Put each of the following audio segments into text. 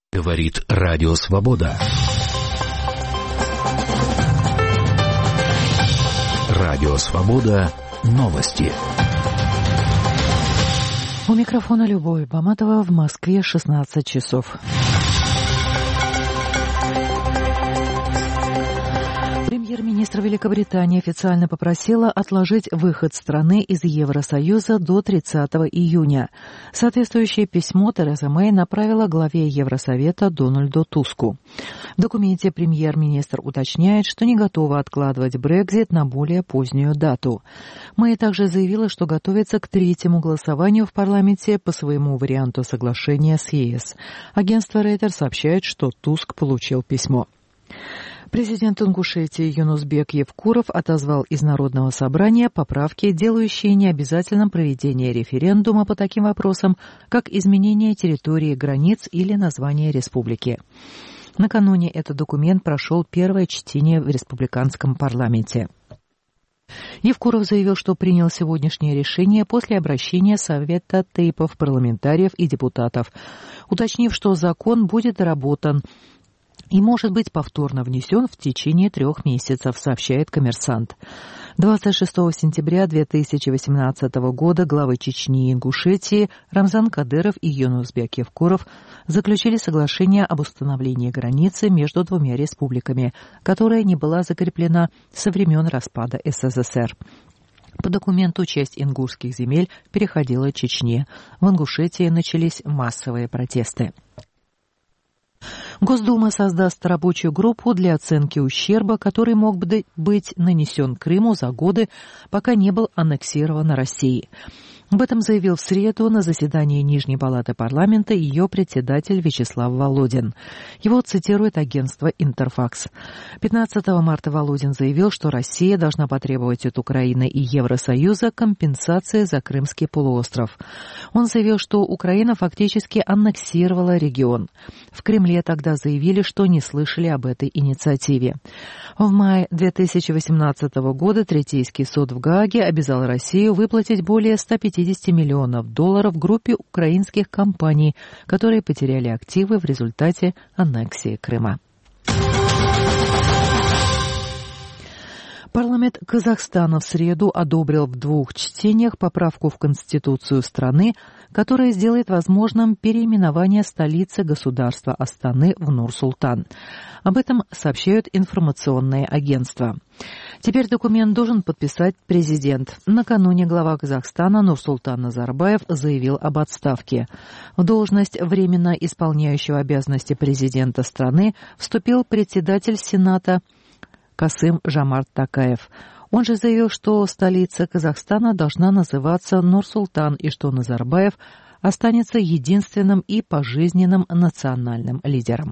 Говорит Радио Свобода. Радио Свобода. Новости. У микрофона Любовь Баматова, в Москве 16 часов. Премьер-министр Великобритании официально попросила отложить выход страны из Евросоюза до 30 июня. Соответствующее письмо Тереза Мэй направила главе Евросовета Дональду Туску. В документе премьер-министр уточняет, что не готова откладывать Брексит на более позднюю дату. Мэй также заявила, что готовится к третьему голосованию в парламенте по своему варианту соглашения с ЕС. Агентство Рейтер сообщает, что Туск получил письмо. Президент Ингушетии Юнусбек Евкуров отозвал из Народного собрания поправки, делающие необязательным проведение референдума по таким вопросам, как изменение территории границ или название республики. Накануне этот документ прошел первое чтение в республиканском парламенте. Евкуров заявил, что принял сегодняшнее решение после обращения Совета тейпов парламентариев и депутатов, уточнив, что закон будет доработан и может быть повторно внесен в течение 3 месяцев, сообщает «Коммерсант». 26 сентября 2018 года главы Чечни и Ингушетии Рамзан Кадыров и Юнусбек Евкуров заключили соглашение об установлении границы между двумя республиками, которая не была закреплена со времен распада СССР. По документу часть ингушских земель переходила Чечне. В Ингушетии начались массовые протесты. Госдума создаст рабочую группу для оценки ущерба, который мог бы быть нанесен Крыму за годы, пока не был аннексирован Россией. Об этом заявил в среду на заседании Нижней палаты парламента ее председатель Вячеслав Володин. Его цитирует агентство «Интерфакс». 15 марта Володин заявил, что Россия должна потребовать от Украины и Евросоюза компенсации за Крымский полуостров. Он заявил, что Украина фактически аннексировала регион. В Кремле тогда заявили, что не слышали об этой инициативе. В мае 2018 года Третейский суд в Гааге обязал Россию выплатить более 150 миллионов долларов группе украинских компаний, которые потеряли активы в результате аннексии Крыма. Парламент Казахстана в среду одобрил в 2 чтениях поправку в Конституцию страны, которая сделает возможным переименование столицы государства Астаны в Нур-Султан. Об этом сообщают информационные агентства. Теперь документ должен подписать президент. Накануне глава Казахстана Нурсултан Назарбаев заявил об отставке. В должность временно исполняющего обязанности президента страны вступил председатель Сената Касым-Жомарт Токаев. Он же заявил, что столица Казахстана должна называться Нур-Султан и что Назарбаев останется единственным и пожизненным национальным лидером.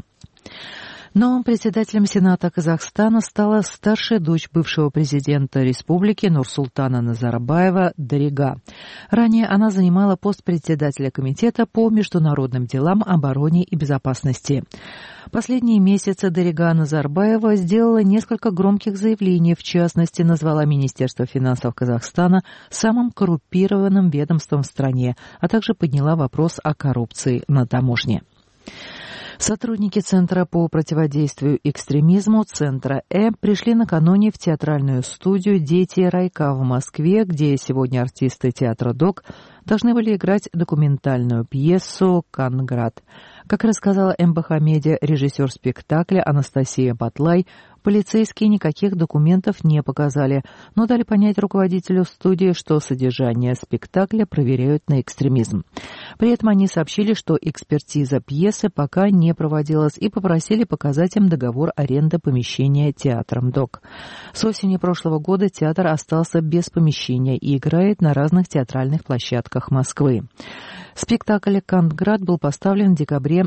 Новым председателем Сената Казахстана стала старшая дочь бывшего президента республики Нурсултана Назарбаева Дарига. Ранее она занимала пост председателя Комитета по международным делам, обороне и безопасности. Последние месяцы Дарига Назарбаева сделала несколько громких заявлений, в частности, назвала Министерство финансов Казахстана самым коррумпированным ведомством в стране, а также подняла вопрос о коррупции на таможне. Сотрудники Центра по противодействию экстремизму Центра пришли накануне в театральную студию «Дети Райка» в Москве, где сегодня артисты театра ДОК должны были играть документальную пьесу «Канград». Как рассказала МБХ Медиа режиссер спектакля Анастасия Батлай, полицейские никаких документов не показали, но дали понять руководителю студии, что содержание спектакля проверяют на экстремизм. При этом они сообщили, что экспертиза пьесы пока не проводилась и попросили показать им договор аренды помещения театром ДОК. С осени прошлого года театр остался без помещения и играет на разных театральных площадках Москвы. Спектакль «Канград» был поставлен в декабре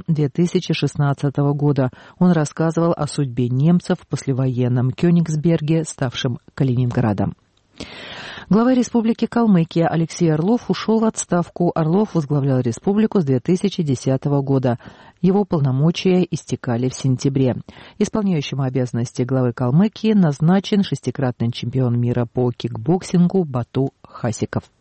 2016 года. Он рассказывал о судьбе немцев в послевоенном Кёнигсберге, ставшем Калининградом. Глава Республики Калмыкия Алексей Орлов ушел в отставку. Орлов возглавлял республику с 2010 года. Его полномочия истекали в сентябре. Исполняющим обязанности главы Калмыкии назначен 6-кратный чемпион мира по кикбоксингу Бату Хасиков.